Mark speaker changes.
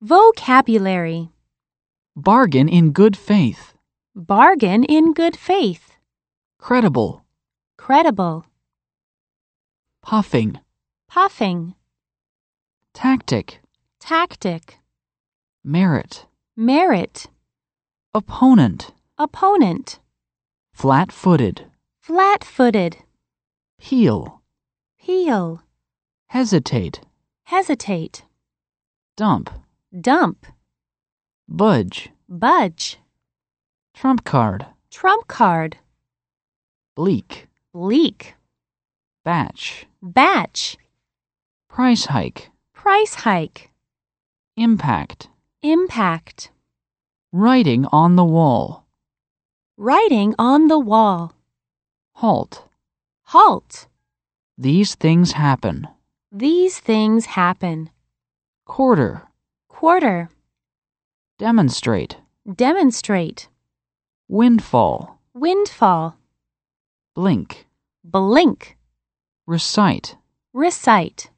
Speaker 1: Vocabulary.
Speaker 2: Bargain in good faith.
Speaker 1: Bargain in good faith.
Speaker 2: Credible.
Speaker 1: Credible.
Speaker 2: Puffing.
Speaker 1: Puffing.
Speaker 2: Tactic.
Speaker 1: Tactic.
Speaker 2: Merit.
Speaker 1: Merit.
Speaker 2: Opponent.
Speaker 1: Opponent.
Speaker 2: Flat-footed.
Speaker 1: Flat-footed.
Speaker 2: Peel.
Speaker 1: Peel.
Speaker 2: Hesitate.
Speaker 1: Hesitate.
Speaker 2: Dump.
Speaker 1: Dump.
Speaker 2: Budge.
Speaker 1: Budge.
Speaker 2: Trump card.
Speaker 1: Trump card.
Speaker 2: Bleak.
Speaker 1: Bleak.
Speaker 2: Batch.
Speaker 1: Batch.
Speaker 2: Price hike.
Speaker 1: Price hike.
Speaker 2: Impact.
Speaker 1: Impact.
Speaker 2: Writing on the wall.
Speaker 1: Writing on the wall.
Speaker 2: Halt.
Speaker 1: Halt.
Speaker 2: These things happen.
Speaker 1: These things happen.
Speaker 2: Quarter.
Speaker 1: Quarter.
Speaker 2: Demonstrate.
Speaker 1: Demonstrate.
Speaker 2: Windfall.
Speaker 1: Windfall.
Speaker 2: Blink.
Speaker 1: Blink.
Speaker 2: Recite.
Speaker 1: Recite.